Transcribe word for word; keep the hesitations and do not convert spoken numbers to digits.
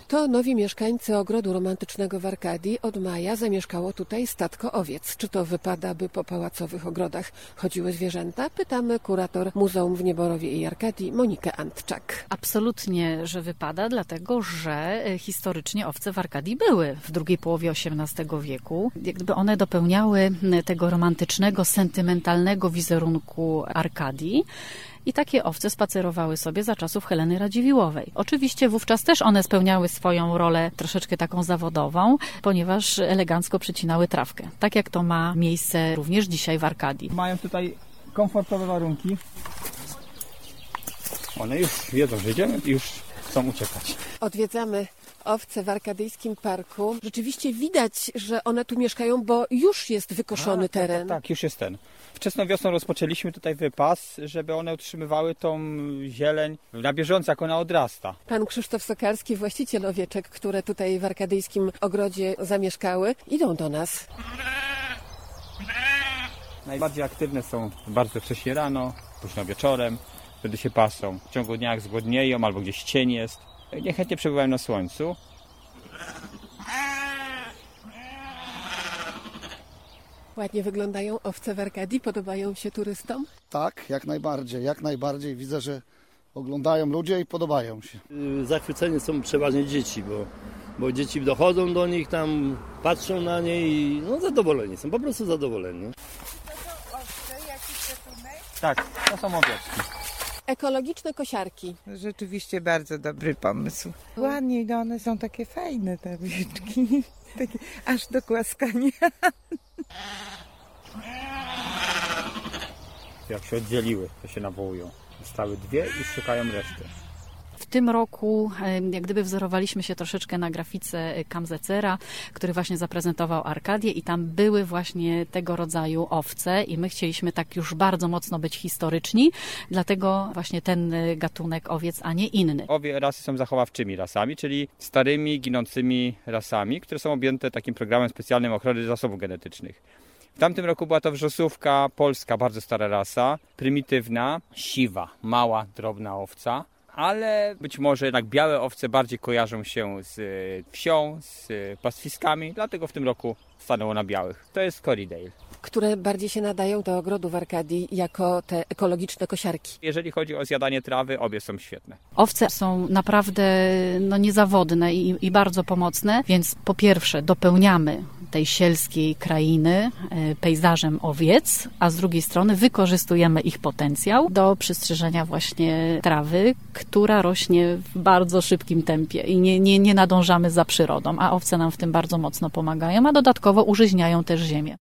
To nowi mieszkańcy ogrodu romantycznego w Arkadii. Od maja zamieszkało tutaj statko owiec. Czy to wypada, by po pałacowych ogrodach chodziły zwierzęta? Pytamy kurator Muzeum w Nieborowie i Arkadii Monikę Antczak. Absolutnie, że wypada, dlatego że historycznie owce w Arkadii były w drugiej połowie osiemnastego wieku. Jak gdyby one dopełniały tego romantycznego, sentymentalnego wizerunku Arkadii. I takie owce spacerowały sobie za czasów Heleny Radziwiłłowej. Oczywiście wówczas też one spełniały swoją rolę troszeczkę taką zawodową, ponieważ elegancko przycinały trawkę. Tak jak to ma miejsce również dzisiaj w Arkadii. Mają tutaj komfortowe warunki. One już wiedzą, że idziemy i już chcą uciekać. Odwiedzamy owce w Arkadyjskim Parku. Rzeczywiście widać, że one tu mieszkają, bo już jest wykoszony A, teren. Tak, tak, już jest ten. Wczesną wiosną rozpoczęliśmy tutaj wypas, żeby one utrzymywały tą zieleń na bieżąco, jak ona odrasta. Pan Krzysztof Sokarski, właściciel owieczek, które tutaj w Arkadyjskim ogrodzie zamieszkały, idą do nas. Najbardziej aktywne są bardzo wcześnie rano, późno wieczorem, wtedy się pasą. W ciągu dnia jak zgłodnieją albo gdzieś cień jest, niechętnie przebywają na słońcu. Ładnie wyglądają owce w Arkadii, podobają się turystom? Tak, jak najbardziej, jak najbardziej. Widzę, że oglądają ludzie i podobają się. Zachwyceni są przeważnie dzieci, bo, bo dzieci dochodzą do nich, tam patrzą na nie i no, zadowoleni są, po prostu zadowoleni. To są owce, jakiś gatunek? Tak, to są owieczki. Ekologiczne kosiarki. Rzeczywiście bardzo dobry pomysł. Ładnie, no one są takie fajne, te owieczki. Takie aż do głaskania. Jak się oddzieliły, to się nawołują. Zostały dwie i szukają reszty. W tym roku jak gdyby wzorowaliśmy się troszeczkę na grafice Kamzecera, który właśnie zaprezentował Arkadię i tam były właśnie tego rodzaju owce i my chcieliśmy tak już bardzo mocno być historyczni, dlatego właśnie ten gatunek owiec, a nie inny. Obie rasy są zachowawczymi rasami, czyli starymi, ginącymi rasami, które są objęte takim programem specjalnym ochrony zasobów genetycznych. W tamtym roku była to wrzosówka polska, bardzo stara rasa, prymitywna, siwa, mała, drobna owca. Ale być może jednak białe owce bardziej kojarzą się z wsią, z pastwiskami, dlatego w tym roku stanęło na białych. To jest Corriedale. Które bardziej się nadają do ogrodu w Arkadii jako te ekologiczne kosiarki. Jeżeli chodzi o zjadanie trawy, obie są świetne. Owce są naprawdę no, niezawodne i, i bardzo pomocne, więc po pierwsze dopełniamy tej sielskiej krainy e, pejzażem owiec, a z drugiej strony wykorzystujemy ich potencjał do przystrzyżenia właśnie trawy, która rośnie w bardzo szybkim tempie i nie, nie, nie nadążamy za przyrodą, a owce nam w tym bardzo mocno pomagają, a dodatkowo użyźniają też ziemię.